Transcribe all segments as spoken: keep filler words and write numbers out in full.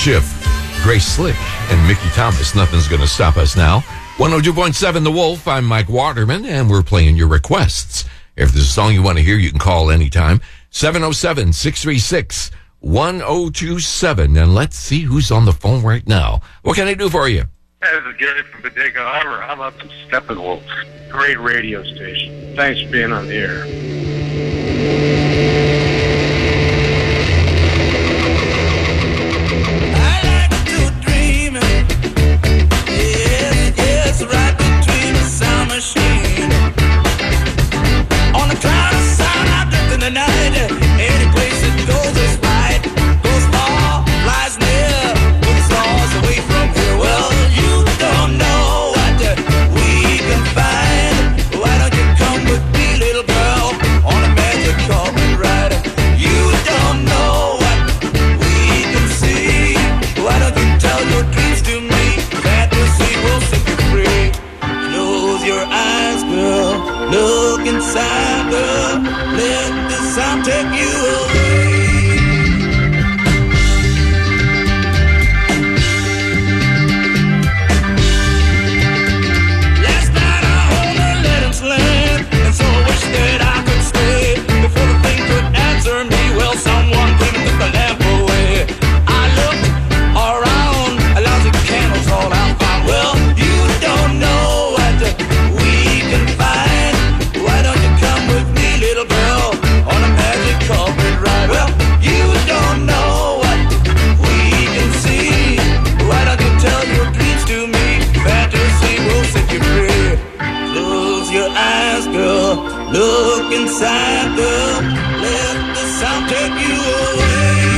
Shift, Grace Slick, and Mickey Thomas. Nothing's going to stop us now. one oh two point seven The Wolf. I'm Mike Waterman, and we're playing your requests. If there's a song you want to hear, you can call anytime. seven oh seven, six three six, one oh two seven. And let's see who's on the phone right now. What can I do for you? Hey, this is Gary from Bodega Arbor. How about some Steppenwolf? Great radio station. Thanks for being on the air. Look inside, girl. Let the sound take you away.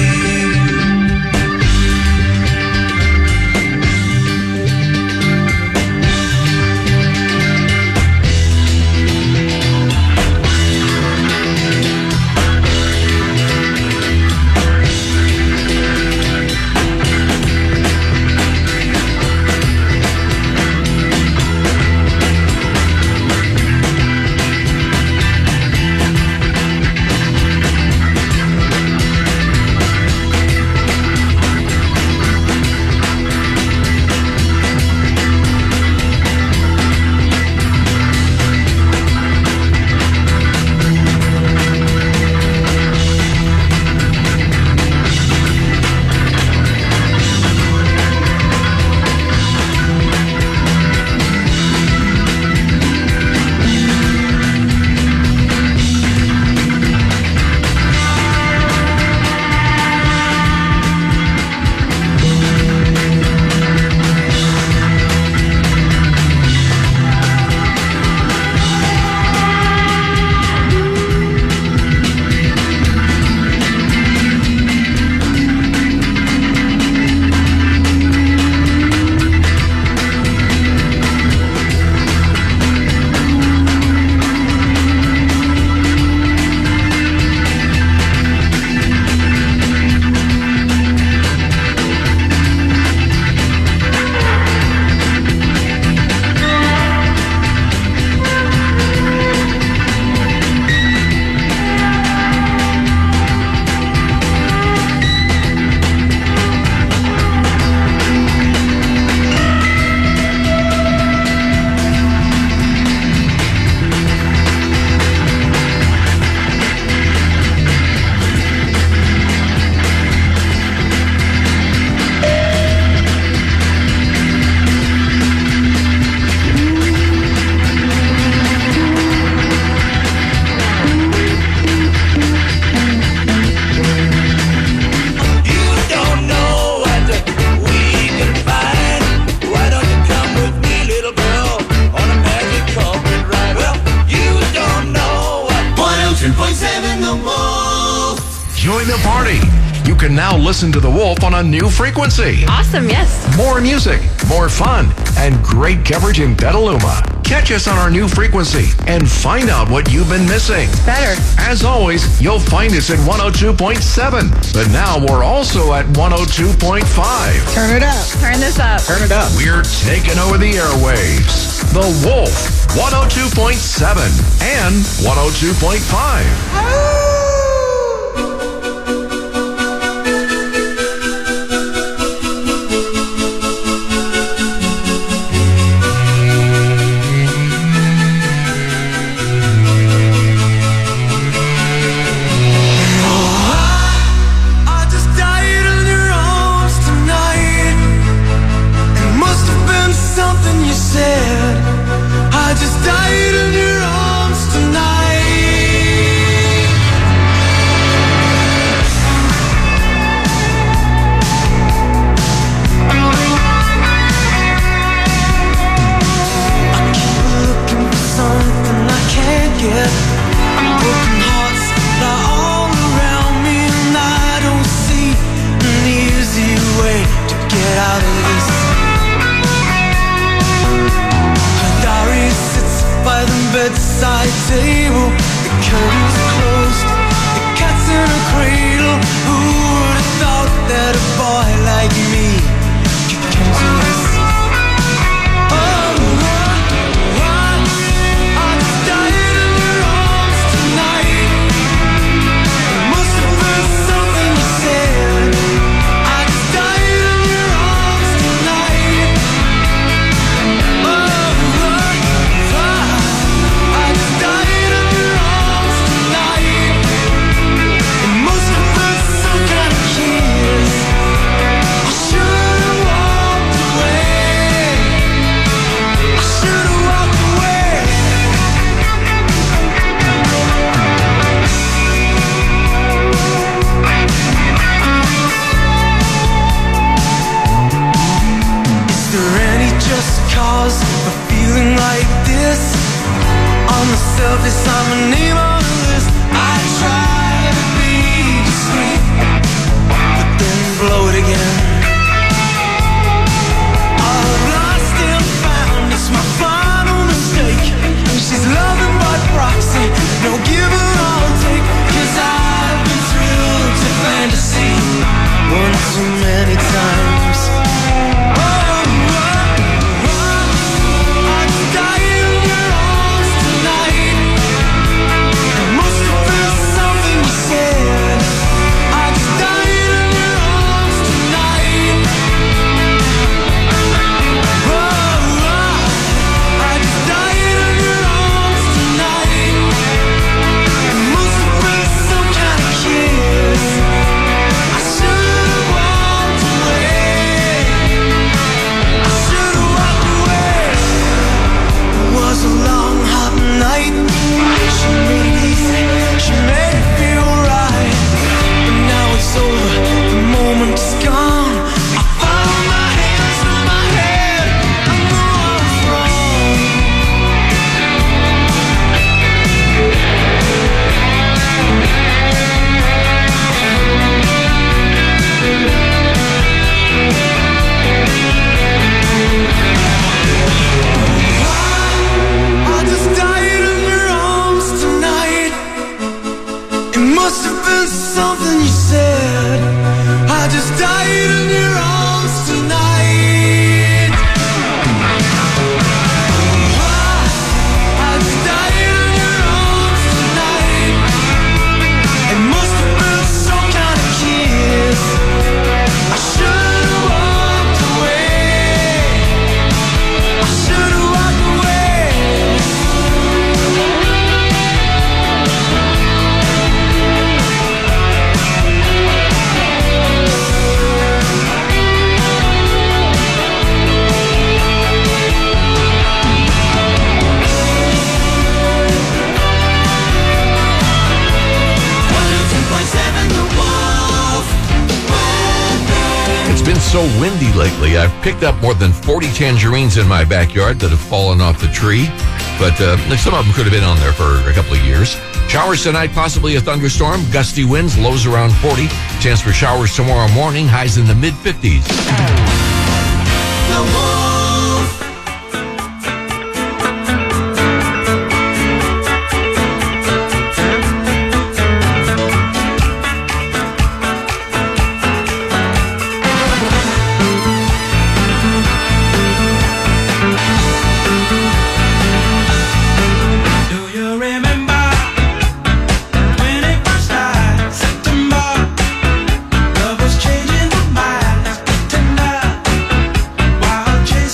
Listen to The Wolf on a new frequency. Awesome, yes. More music, more fun, and great coverage in Petaluma. Catch us on our new frequency and find out what you've been missing. It's better. As always, you'll find us at one oh two point seven. But now we're also at one oh two point five. Turn it up. Turn this up. Turn it up. We're taking over the airwaves. The Wolf, one oh two point seven and one oh two point five. like me could come to this. Oh, I, I just died in your arms tonight. It must have been something you said. I just died in your arms tonight. Oh, I, I just died in your arms tonight. It must have been some kind of kiss. I should've walked away. I should've walked away. Is there any just cause for feeling like this? On the surface, I'm a name on the list. I try to be discreet, but then blow it again. I've lost and found, it's my final mistake. And she's loving by proxy, no give or I'll take. Cause I've been thrilled to fantasy one too many times. Oh, oh, oh, I just died in your arms tonight. It must have been something you said. I just died in your arms tonight. Oh, oh, I just died in your arms tonight. It must have been some kind of kiss. I should've walked away. I should've walked away. It was a long, hot night. She made it easy, she made it feel right. But now it's over, the moment's gone. I found my hands on my head, I know I was wrong. I just died in your arms tonight. It must have been something you said. I just died in your arms tonight. I just died in your arms tonight. It must have been some kind of kiss. I should've walked away. I should've walked away. one oh two point seven The Wolf. It's been so windy lately. I've picked up more than forty tangerines in my backyard that have fallen off the tree. But uh, some of them could have been on there for a couple of years. Showers tonight, possibly a thunderstorm. Gusty winds, lows around forty. Chance for showers tomorrow morning, highs in the mid fifties. The Wolf. Do you remember when it first started? September, love was changing the minds, tender, wild chase.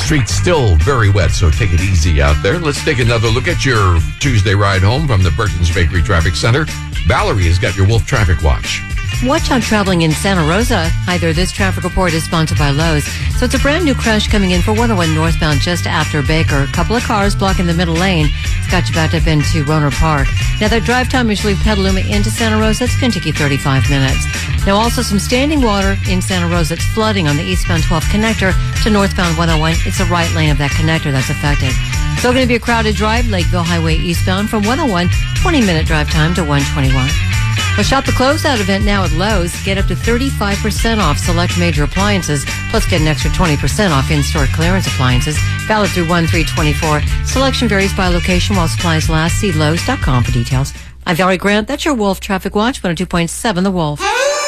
streets still very wet, so take it easy out there. Let's take another look at your Tuesday ride home from the Burton's Bakery Traffic Center. Valerie has got your Wolf Traffic Watch. Watch out traveling in Santa Rosa. Hi there, this traffic report is sponsored by Lowe's. So it's a brand new crash coming in for one oh one northbound just after Baker. A couple of cars blocking the middle lane. It's got you backed up into Roner Park. Now that drive time is leave Petaluma into Santa Rosa. It's going to take you thirty-five minutes. Now also some standing water in Santa Rosa. It's flooding on the eastbound twelve connector to northbound one oh one. It's the right lane of that connector that's affected. So going to be a crowded drive, Lakeville Highway eastbound from one oh one, twenty minute drive time to one twenty-one. Well, shop the closeout event now at Lowe's. Get up to thirty-five percent off select major appliances, plus get an extra twenty percent off in-store clearance appliances. Valid through one three twenty-four. Selection varies by location while supplies last. See Lowe's dot com for details. I'm Valerie Grant. That's your Wolf Traffic Watch, one oh two point seven The Wolf.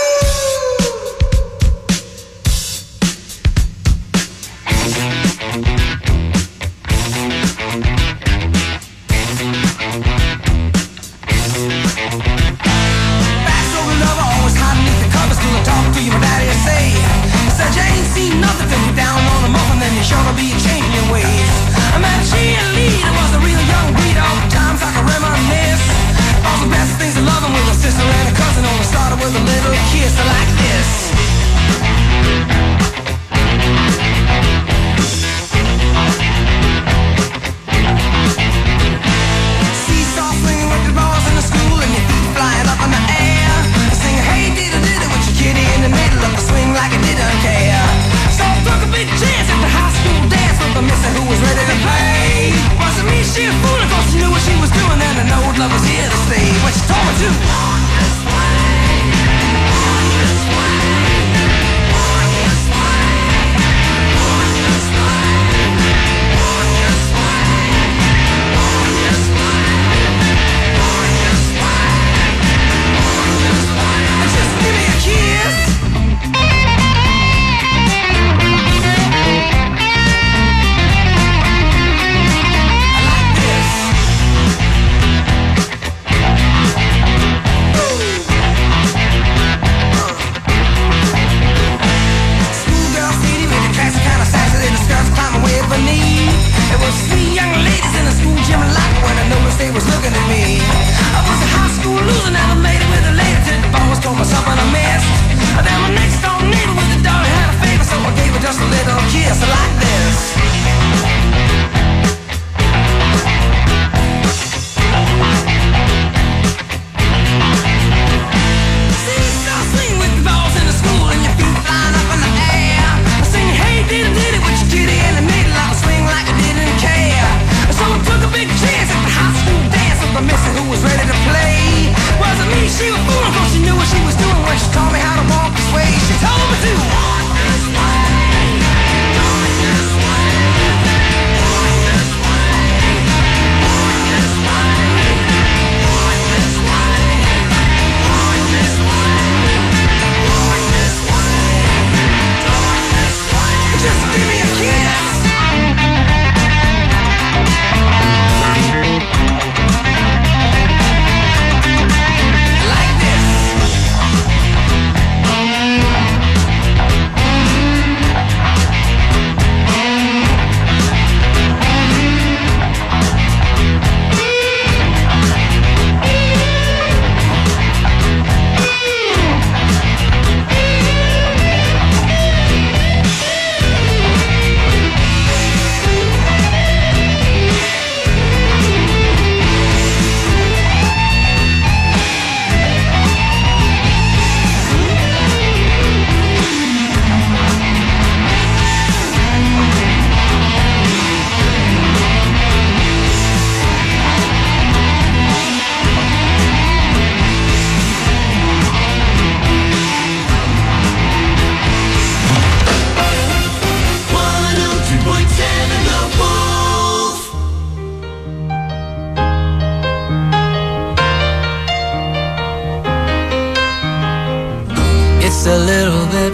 It's a little bit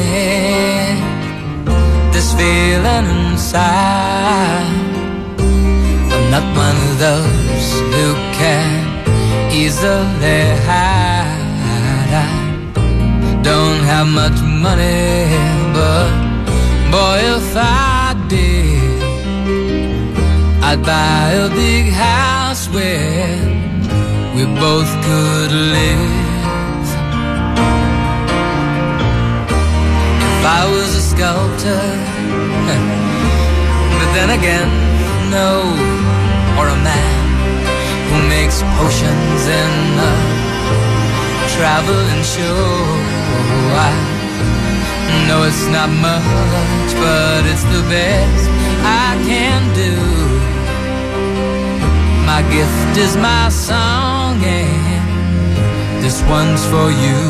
funny, this feeling inside. I'm not one of those who can easily hide. I don't have much money, but boy, if I did, I'd buy a big house where we both could live. If I was a sculptor, but then again, no, or a man who makes potions in a traveling show. I know it's not much, but it's the best I can do. My gift is my song, and this one's for you.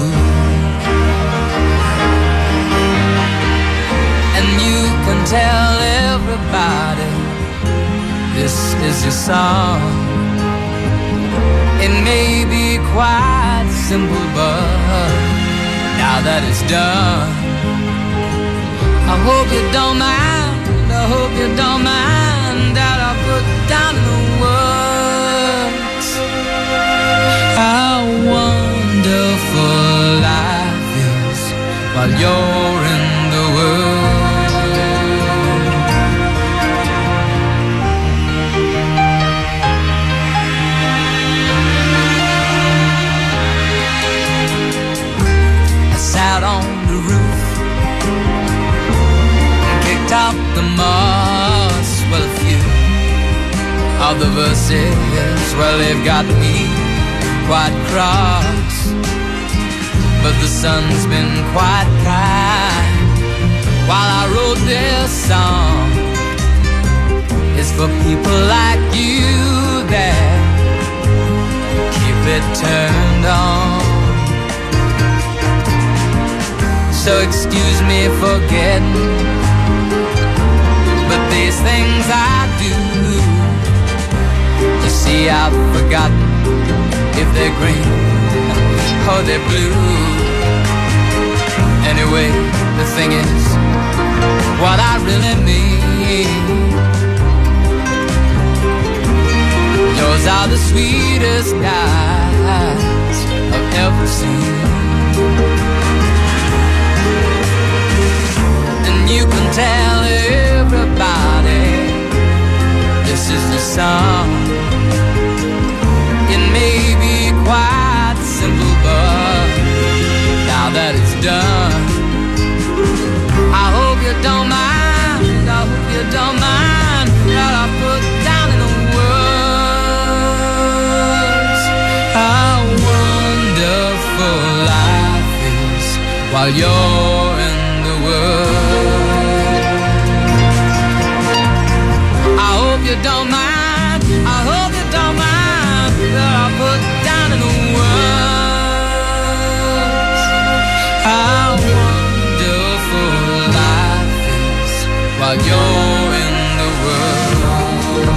And you can tell everybody this is your song. It may be quite simple, but now that it's done, I hope you don't mind, I hope you don't mind that I put down the words how wonderful life is while you're in the world. Out on the roof and kicked out the moss. Well, a few of the verses, well, they've got me quite cross, but the sun's been quite kind while I wrote this song. It's for people like you that keep it turned on. So excuse me for getting, but these things I do, you see I've forgotten if they're green or they're blue. Anyway, the thing is, what I really mean, yours are the sweetest eyes I've ever seen. You can tell everybody this is the song. It may be quite simple, but now that it's done, I hope you don't mind, I hope you don't mind that I put down in the words how wonderful life is while you're in the world. You don't mind, I hope you don't mind that I put down in the words how wonderful life is while you're in the world.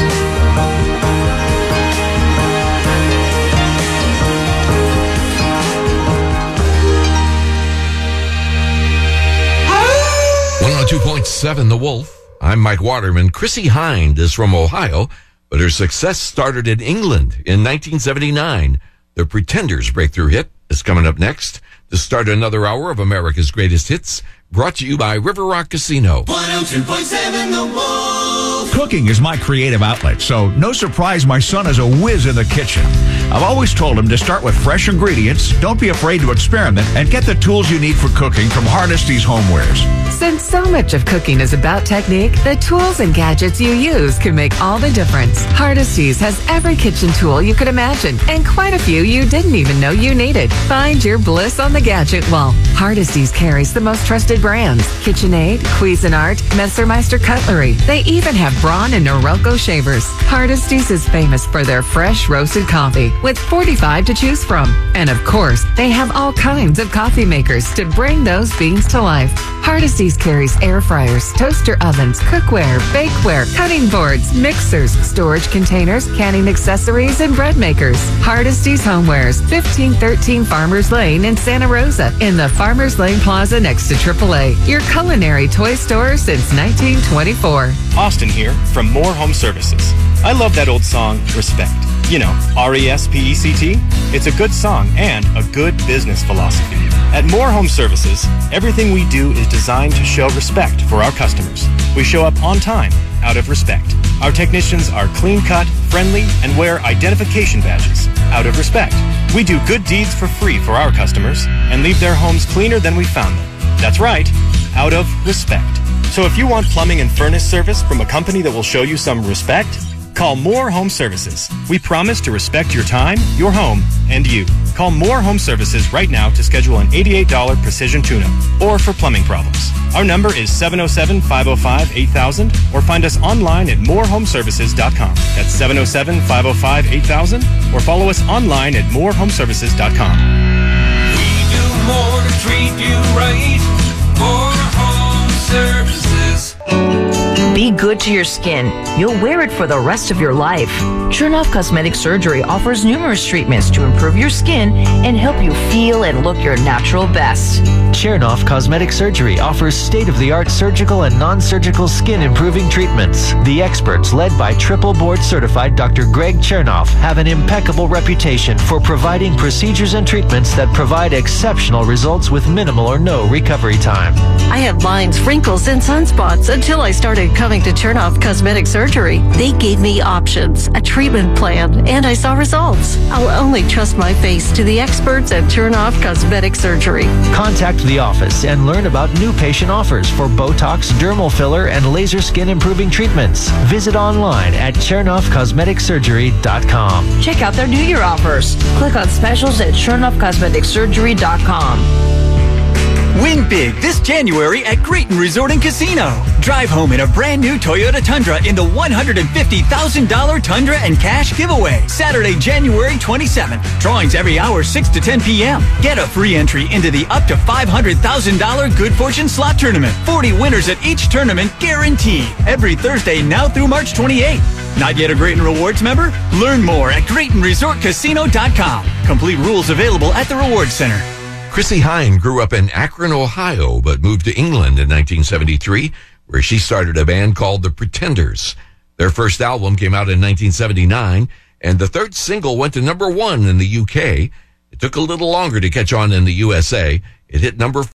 one oh two point seven The Wolf. I'm Mike Waterman. Chrissie Hynde is from Ohio, but her success started in England in nineteen seventy-nine. The Pretenders' breakthrough hit is coming up next to start another hour of America's Greatest Hits, brought to you by River Rock Casino. one oh two point seven The Wolf. Cooking is my creative outlet, so no surprise my son is a whiz in the kitchen. I've always told him to start with fresh ingredients, don't be afraid to experiment, and get the tools you need for cooking from Hardesty's Homewares. Since so much of cooking is about technique, the tools and gadgets you use can make all the difference. Hardesty's has every kitchen tool you could imagine, and quite a few you didn't even know you needed. Find your bliss on the gadget wall. Hardesty's carries the most trusted brands: KitchenAid, Cuisinart, Messermeister Cutlery. They even have Braun and Norelco shavers. Hardesty's is famous for their fresh roasted coffee with forty-five to choose from. And of course, they have all kinds of coffee makers to bring those beans to life. Hardesty's carries air fryers, toaster ovens, cookware, bakeware, cutting boards, mixers, storage containers, canning accessories, and bread makers. Hardesty's Homewares, fifteen thirteen Farmers Lane in Santa Rosa, in the Farmers Lane Plaza next to triple A, your culinary toy store since nineteen twenty-four. Austin here from More Home Services. I love that old song, Respect. You know, R E S P E C T? It's a good song and a good business philosophy. At More Home Services, everything we do is designed to show respect for our customers. We show up on time, out of respect. Our technicians are clean-cut, friendly, and wear identification badges, out of respect. We do good deeds for free for our customers and leave their homes cleaner than we found them. That's right, out of respect. So if you want plumbing and furnace service from a company that will show you some respect, call Moore Home Services. We promise to respect your time, your home, and you. Call Moore Home Services right now to schedule an eighty-eight dollars precision tune-up or for plumbing problems. Our number is seven oh seven, five oh five, eight thousand or find us online at moore home services dot com. That's seven oh seven, five oh five, eight thousand or follow us online at moore home services dot com. We do more to treat you right. More Home Services. Be good to your skin. You'll wear it for the rest of your life. Chernoff Cosmetic Surgery offers numerous treatments to improve your skin and help you feel and look your natural best. Chernoff Cosmetic Surgery offers state-of-the-art surgical and non-surgical skin improving treatments. The experts, led by triple board certified Doctor Greg Chernoff, have an impeccable reputation for providing procedures and treatments that provide exceptional results with minimal or no recovery time. I had lines, wrinkles, and sunspots until I started coming to Chernoff Cosmetic Surgery. They gave me options, a treatment plan, and I saw results. I'll only trust my face to the experts at Chernoff Cosmetic Surgery. Contact the office and learn about new patient offers for Botox, dermal filler, and laser skin improving treatments. Visit online at chernoff cosmetic surgery dot com. Check out their New Year offers. Click on specials at chernoff cosmetic surgery dot com. Win big this January at Grayton Resort and Casino. Drive home in a brand new Toyota Tundra in the one hundred fifty thousand dollars Tundra and Cash giveaway. Saturday, January twenty-seventh. Drawings every hour, six to ten p.m. Get a free entry into the up to five hundred thousand dollars Good Fortune Slot Tournament. forty winners at each tournament guaranteed. Every Thursday now through March twenty-eighth. Not yet a Grayton Rewards member? Learn more at Grayton Resort Casino dot com. Complete rules available at the Rewards Center. Chrissie Hynde grew up in Akron, Ohio, but moved to England in nineteen seventy-three, where she started a band called The Pretenders. Their first album came out in nineteen seventy-nine, and the third single went to number one in the U K. It took a little longer to catch on in the U S A. It hit number